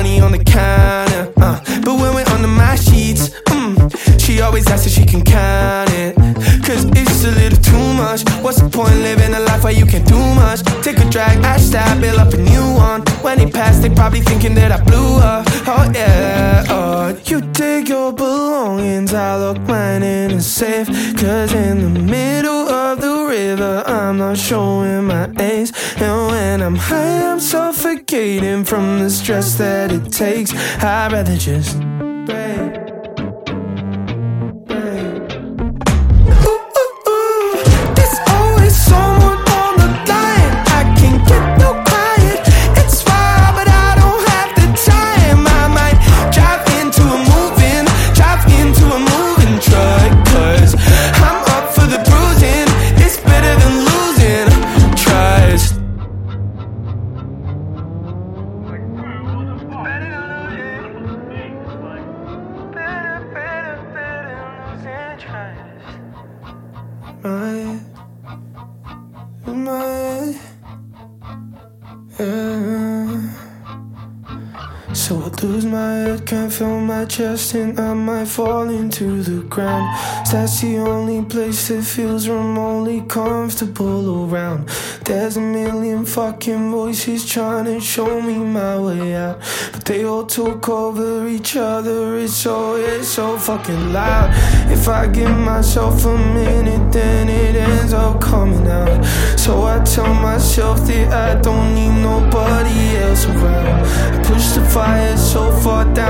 money on the counter, but when we're under my sheets, she always asks if she can count it, cause it's a little too much. What's the point living a life where you can't do much? Take a drag, I stab, build up a new one. When they pass, they probably thinking that I blew up. Oh yeah, oh, you take your belongings, I lock mine in a safe, cause in the middle of the river I'm not showing my ace. And when I'm high, I'm suffocating from the stress that it takes. I'd rather just break. So I lose my head, can't feel my chest, and I might fall into the ground. That's the only place that feels remotely comfortable around. There's a million fucking voices trying to show me my way out, but they all talk over each other. It's so fucking loud. If I give myself a minute, then it ends up coming out. So I tell myself that I don't need nobody else around. I push the fire so far down